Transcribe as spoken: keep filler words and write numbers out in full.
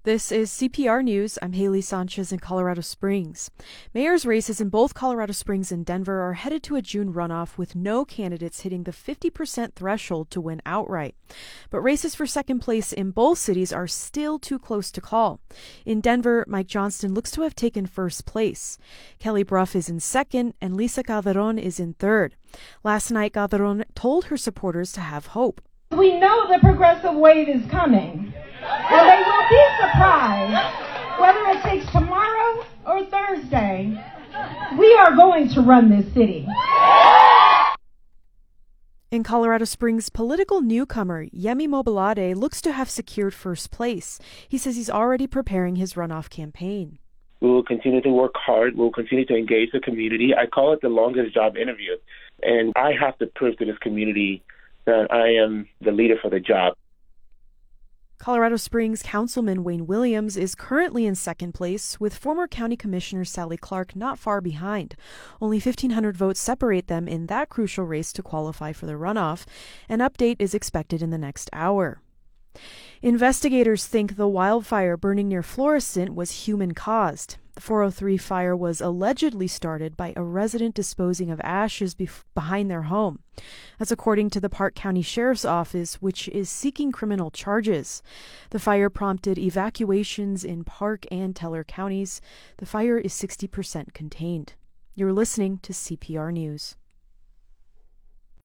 This is C P R News. I'm Haley Sanchez in Colorado Springs. Mayor's races in both Colorado Springs and Denver are headed to a June runoff with no candidates hitting the fifty percent threshold to win outright. But races for second place in both cities are still too close to call. In Denver, Mike Johnston looks to have taken first place. Kelly Brough is in second and Lisa Calderon is in third. Last night, Calderon told her supporters to have hope. We know the progressive wave is coming. And they will be surprised whether it takes tomorrow or Thursday. We are going to run this city. In Colorado Springs, political newcomer Yemi Mobolade looks to have secured first place. He says he's already preparing his runoff campaign. We will continue to work hard. We'll continue to engage the community. I call it the longest job interview. And I have to prove to this community that I am the leader for the job. Colorado Springs Councilman Wayne Williams is currently in second place, with former County Commissioner Sally Clark not far behind. Only fifteen hundred votes separate them in that crucial race to qualify for the runoff. An update is expected in the next hour. Investigators think the wildfire burning near Florissant was human-caused. The four oh three fire was allegedly started by a resident disposing of ashes bef- behind their home. That's according to the Park County Sheriff's Office, which is seeking criminal charges. The fire prompted evacuations in Park and Teller counties. The fire is sixty percent contained. You're listening to C P R News.